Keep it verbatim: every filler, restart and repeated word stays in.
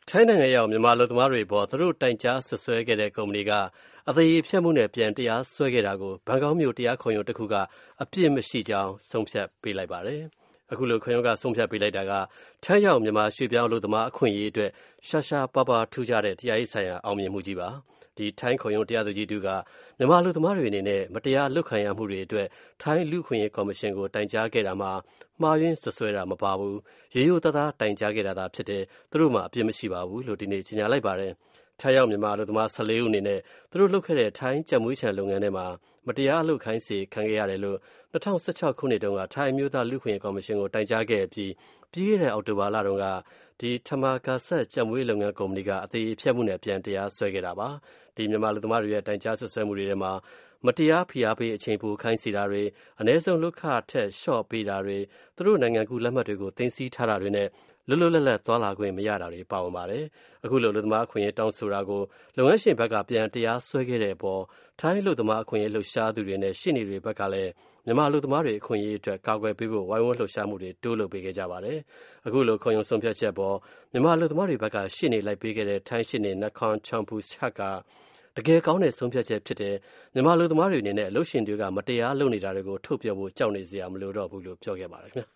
ထိုင်းနိုင်ငံရောက်မြန်မာအလုပ်သမားတွေအပေါ်သူတို့တိုင်ကြားစွပ်စွဲခဲ့တဲ့ကုမ္ပဏီကအသရေဖျက်မှုနဲ့ပြန်တရားစွဲခဲ့တာကိုဘန်ကောက်မြို့တရားခုံရုံးတစ်ခုကအပြစ်မရှိကြောင်းဆုံးဖြတ်ပေးလိုက်ပါတယ်။အခုလိုခုံရုံးကဆုံးဖြတ်ပေးလိုက်တာကထိုင်းရောက်မြန်မာရွှေ့ပြောင်းအလုပ်သမားအခွင့်အရေးအတွက်ရှာရှာပါပါထူးခြားတဲ့တရားရေးဆိုင်ရာအောင်မြင်မှုကြီးပါ။ဒီထိုင်းခုံရုံးတရားသူကြီးတူကမြန်မာအလုပ်သမားတွေအနေနဲ့မတရားလုပ်ခံရမှုတွေအတွက်ထိုင်းလူ့အခွင့်အရေးကော်မရှင်ကိုတိုင်ကြားခဲ့တာမှာမှားယွင်းစွပ်စွဲတာမပါဘူး။ရိုးရိုးသားသားတိုင်ကြားခဲ့တာသာဖြစ်တယ်။သူတို့မှာအပြစ်မရှိပါဘူးလို့ဒီနေ့ကြေညာလိုက်ပါတယ်။ထိုင်းရောက်မြန်မာအလုပ်သမား၁၄ဦးအနေနဲ့သူတို့လုပ်ခဲ့တဲ့ထိုင်းကြက်မွေးခြံလုပ်ငန်းထဲမှာမတရားအလုပ်ခိုင်းစေခံခဲ့ရတယ်လို့၂၀၁၆ခုနှစ်တုန်းကထိုင်းအမျိုးသားလူ့အခွင့်အရေးကော်မရှင်ကိုတိုင်ကြားခဲ့ပြီးပြီးခဲ့တဲ့အောက်တိုဘာလတုန်းကဒီထမာကာဆက်ကြက်မွေးလုပ်ငန်းကုမ္ပဏီကအသရေဖျက်မှုနဲ့ပြန်တရားစွဲခဲ့တာပါ။ဒီမြန်မာအလုပ်သမားတွေရဲ့တိုင်ကြားစွပ်စွဲမှုတွေထဲမှာမတရားဖိအားပေးအချိန်ပိုခိုင်းစေတာတွေအ ਨੇ ဆုံးလုပ်ခထက်လျှော့ပေးတာတွေသူတို့နိုင်ငံကူးလက်မှတ်တွေကိုတင်စီထားတာတွေနဲ့လွတ်လွတ်လပ်လပ်သွားလာခွင့်မရတာတွေပါဝင်ပါတယ်။အခုလိုအလုပ်သမားအခွင့်အရေးတောင်းဆိုတာကိုလုပ်ငန်းရှင်ဘက်ကပြန်တရားစွဲခဲ့တဲ့အပေါ်ထိုင်းအလုပ်သမားအခွင့်အရေးလှုပ်ရှားသူတွေနဲ့ရှေ့နေတွေဘက်ကလည်းမြန်မာအလုပ်သမားတွေအခွင့်အရေးအတွက်ကာကွယ်ပေးဖို့ဝိုင်းဝန်းလှုပ်ရှားမှုတွေတိုးလုပ်ပေးခဲ့ကြပါတယ်။အခုလိုခုံရုံးဆုံးဖြတ်ချက်ပေါ်မြန်မာအလုပ်သမားတွေဘက်ကရှေ့နေလိုက်ပေးခဲ့တဲ့ထိုင်းရှေ့နေနခွန်ချွန်ပူချတ်ကတကယ်ကောင်းတဲ့ဆုံးဖြတ်ချက်ဖြစ်တယ်။မြန်မာအလုပ်သမားတွေအနေနဲ့အလုပ်ရှင်တွေကမတရားလုပ်နေတာတွေကိုထုတ်ပြောဖို့ကြောက်နေစရာမလိုတော့ဘူးလို့ပြောခဲ့ပါတယ်ခင်ဗျာ။